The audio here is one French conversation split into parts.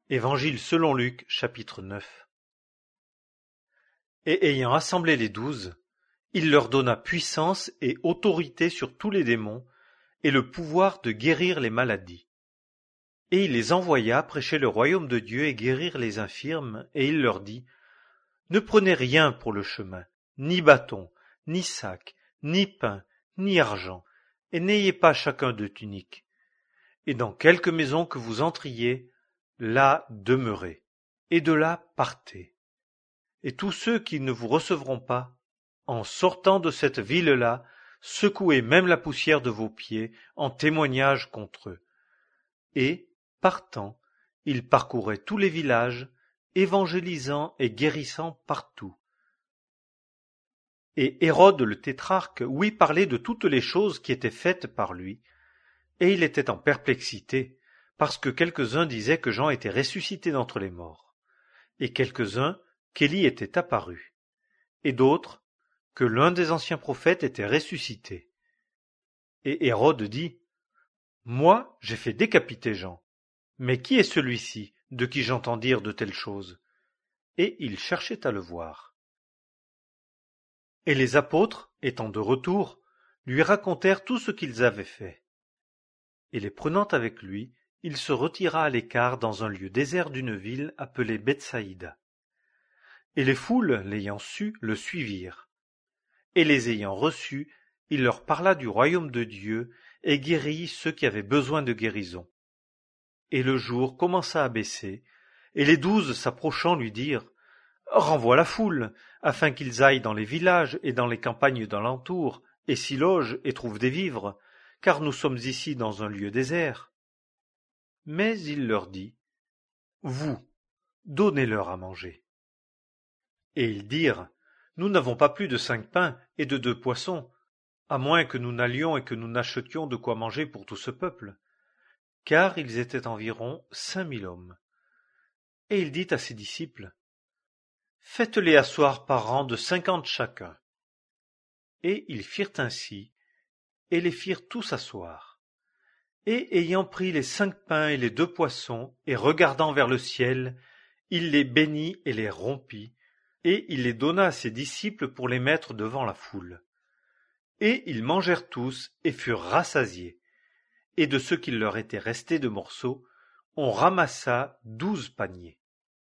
Évangile selon Luc, chapitre 9. Et ayant assemblé les 12, il leur donna puissance et autorité sur tous les démons, et le pouvoir de guérir les maladies. Et il les envoya prêcher le royaume de Dieu et guérir les infirmes, et il leur dit, ne prenez rien pour le chemin, ni bâton, ni sac, ni pain, ni argent, et n'ayez pas chacun de tunique. Et dans quelque maison que vous entriez, là demeurez, et de là partez. Et tous ceux qui ne vous recevront pas, en sortant de cette ville-là, secouez même la poussière de vos pieds en témoignage contre eux. Et, partant, ils parcouraient tous les villages, évangélisant et guérissant partout. Et Hérode le tétrarque ouït parler de toutes les choses qui étaient faites par lui, et il était en perplexité, parce que quelques-uns disaient que Jean était ressuscité d'entre les morts, et quelques-uns qu'Élie était apparu, et d'autres que l'un des anciens prophètes était ressuscité. Et Hérode dit, moi, j'ai fait décapiter Jean, mais qui est celui-ci de qui j'entends dire de telles choses? Et il cherchait à le voir. Et les apôtres, étant de retour, lui racontèrent tout ce qu'ils avaient fait. Et les prenant avec lui, il se retira à l'écart dans un lieu désert d'une ville appelée Bethsaïda. Et les foules, l'ayant su, le suivirent. Et les ayant reçus, il leur parla du royaume de Dieu et guérit ceux qui avaient besoin de guérison. Et le jour commença à baisser, et les 12 s'approchant lui dirent, renvoie la foule, afin qu'ils aillent dans les villages et dans les campagnes d'alentour, et s'y logent et trouvent des vivres, car nous sommes ici dans un lieu désert. Mais il leur dit, vous, donnez-leur à manger. Et ils dirent, nous n'avons pas plus de 5 pains et de 2 poissons, à moins que nous n'allions et que nous n'achetions de quoi manger pour tout ce peuple. Car ils étaient environ 5000 hommes. Et il dit à ses disciples, faites-les asseoir par rang de 50 chacun. Et ils firent ainsi, et les firent tous asseoir. Et ayant pris les 5 pains et les 2 poissons, et regardant vers le ciel, il les bénit et les rompit, et il les donna à ses disciples pour les mettre devant la foule. Et ils mangèrent tous et furent rassasiés. Et de ce qu'il leur était resté de morceaux, on ramassa 12 paniers.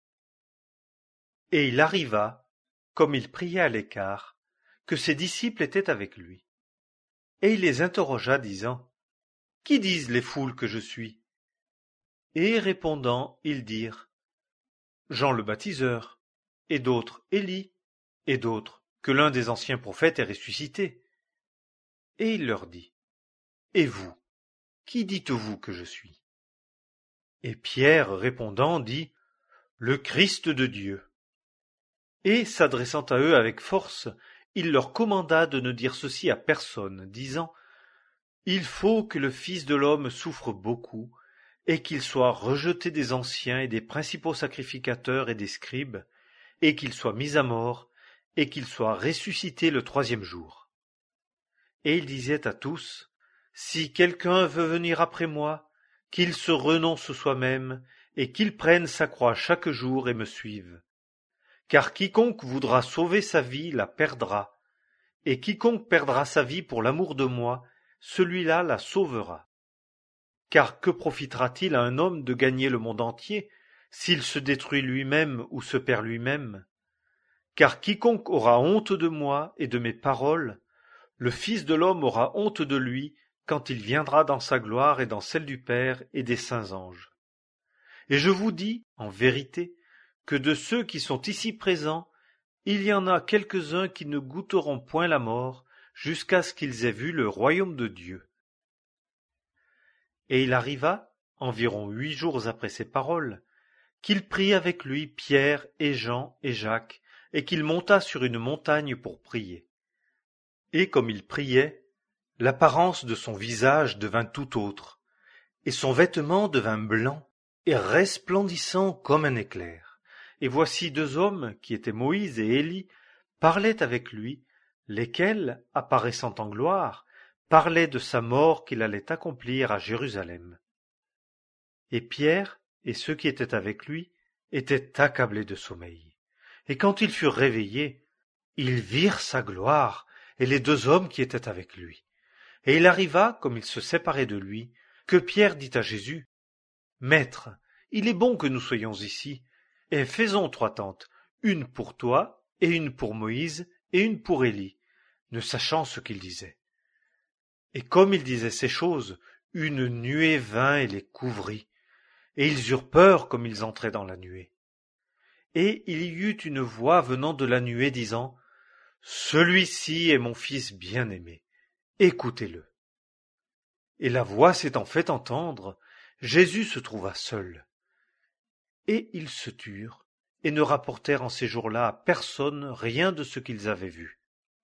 Et il arriva, comme il priait à l'écart, que ses disciples étaient avec lui. Et il les interrogea, disant, qui disent les foules que je suis? Et répondant, ils dirent, Jean le baptiseur, et d'autres Élie, et d'autres que l'un des anciens prophètes est ressuscité. Et il leur dit, et vous, qui dites-vous que je suis? Et Pierre répondant dit, le Christ de Dieu. Et s'adressant à eux avec force, il leur commanda de ne dire ceci à personne, disant, il faut que le Fils de l'homme souffre beaucoup, et qu'il soit rejeté des anciens et des principaux sacrificateurs et des scribes, et qu'il soit mis à mort, et qu'il soit ressuscité le 3e jour. Et il disait à tous, si quelqu'un veut venir après moi, qu'il se renonce soi-même, et qu'il prenne sa croix chaque jour et me suive. Car quiconque voudra sauver sa vie la perdra, et quiconque perdra sa vie pour l'amour de moi, celui-là la sauvera. Car que profitera-t-il à un homme de gagner le monde entier, s'il se détruit lui-même ou se perd lui-même? Car quiconque aura honte de moi et de mes paroles, le Fils de l'homme aura honte de lui quand il viendra dans sa gloire et dans celle du Père et des saints anges. Et je vous dis, en vérité, que de ceux qui sont ici présents, il y en a quelques-uns qui ne goûteront point la mort jusqu'à ce qu'ils aient vu le royaume de Dieu. Et il arriva, environ 8 jours après ces paroles, qu'il prit avec lui Pierre et Jean et Jacques, et qu'il monta sur une montagne pour prier. Et comme il priait, l'apparence de son visage devint tout autre, et son vêtement devint blanc et resplendissant comme un éclair. Et voici 2 hommes, qui étaient Moïse et Élie, parlaient avec lui, lesquels, apparaissant en gloire, parlaient de sa mort qu'il allait accomplir à Jérusalem. Et Pierre, et ceux qui étaient avec lui étaient accablés de sommeil. Et quand ils furent réveillés, ils virent sa gloire et les 2 hommes qui étaient avec lui. Et il arriva, comme ils se séparaient de lui, que Pierre dit à Jésus, « Maître, il est bon que nous soyons ici, et faisons 3 tentes, une pour toi, et une pour Moïse, et une pour Élie, ne sachant ce qu'il disait. Et comme il disait ces choses, une nuée vint et les couvrit, et ils eurent peur comme ils entraient dans la nuée. Et il y eut une voix venant de la nuée disant, « Celui-ci est mon fils bien-aimé, écoutez-le. » Et la voix s'étant fait entendre, Jésus se trouva seul. Et ils se turent, et ne rapportèrent en ces jours-là à personne rien de ce qu'ils avaient vu.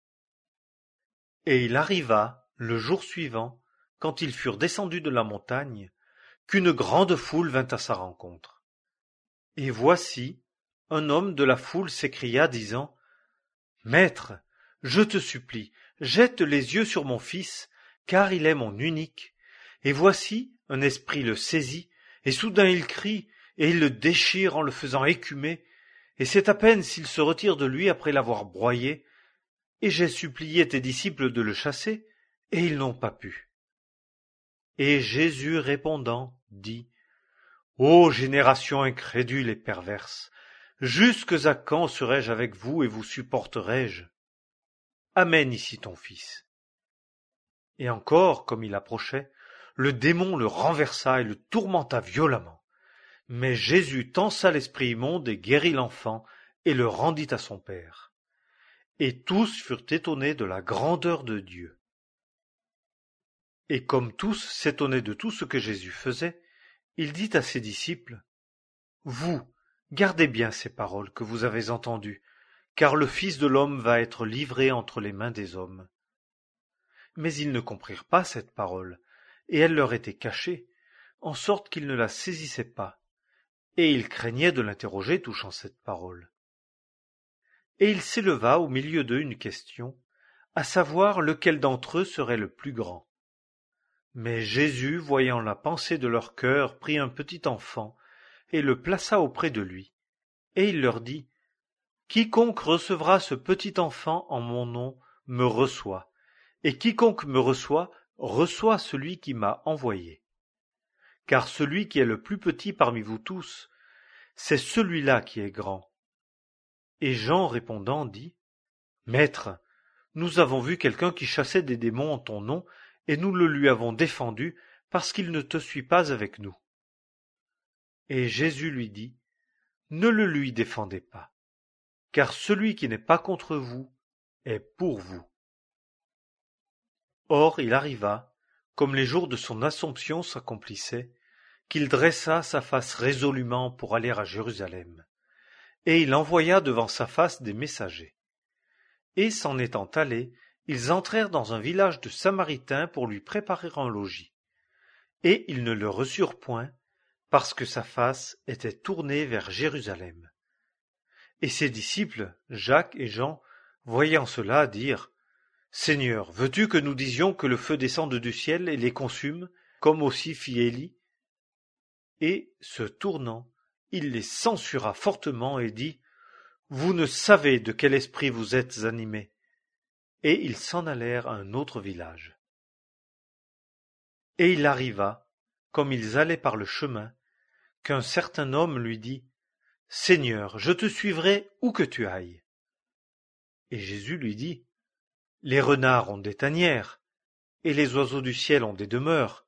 Et il arriva, le jour suivant, quand ils furent descendus de la montagne, qu'une grande foule vint à sa rencontre. Et voici, un homme de la foule s'écria, disant, « Maître, je te supplie, jette les yeux sur mon fils, car il est mon unique. Et voici, un esprit le saisit, et soudain il crie, et il le déchire en le faisant écumer, et c'est à peine s'il se retire de lui après l'avoir broyé. Et j'ai supplié tes disciples de le chasser, et ils n'ont pas pu. » Et Jésus répondant, dit, « Ô génération incrédule et perverse, jusques à quand serai-je avec vous et vous supporterai-je? Amène ici ton fils. » Et encore, comme il approchait, le démon le renversa et le tourmenta violemment. Mais Jésus tensa l'esprit immonde et guérit l'enfant et le rendit à son père. Et tous furent étonnés de la grandeur de Dieu. Et comme tous s'étonnaient de tout ce que Jésus faisait, il dit à ses disciples, « Vous, gardez bien ces paroles que vous avez entendues, car le Fils de l'homme va être livré entre les mains des hommes. » Mais ils ne comprirent pas cette parole, et elle leur était cachée, en sorte qu'ils ne la saisissaient pas, et ils craignaient de l'interroger touchant cette parole. Et il s'éleva au milieu d'eux une question, à savoir lequel d'entre eux serait le plus grand. Mais Jésus, voyant la pensée de leur cœur, prit un petit enfant, et le plaça auprès de lui. Et il leur dit, « Quiconque recevra ce petit enfant en mon nom me reçoit, et quiconque me reçoit, reçoit celui qui m'a envoyé. Car celui qui est le plus petit parmi vous tous, c'est celui-là qui est grand. » Et Jean répondant dit, « Maître, nous avons vu quelqu'un qui chassait des démons en ton nom, et nous le lui avons défendu, parce qu'il ne te suit pas avec nous. » Et Jésus lui dit, « Ne le lui défendez pas, car celui qui n'est pas contre vous est pour vous. » Or il arriva, comme les jours de son Assomption s'accomplissaient, qu'il dressa sa face résolument pour aller à Jérusalem. Et il envoya devant sa face des messagers. Et s'en étant allés, ils entrèrent dans un village de Samaritains pour lui préparer un logis. Et ils ne le reçurent point, parce que sa face était tournée vers Jérusalem. Et ses disciples, Jacques et Jean, voyant cela, dirent, « Seigneur, veux-tu que nous disions que le feu descende du ciel et les consume, comme aussi fit Élie ?» Et, se tournant, il les censura fortement et dit, « Vous ne savez de quel esprit vous êtes animés. » Et ils s'en allèrent à un autre village. Et il arriva, comme ils allaient par le chemin, qu'un certain homme lui dit, « Seigneur, je te suivrai où que tu ailles. » Et Jésus lui dit, « Les renards ont des tanières, et les oiseaux du ciel ont des demeures,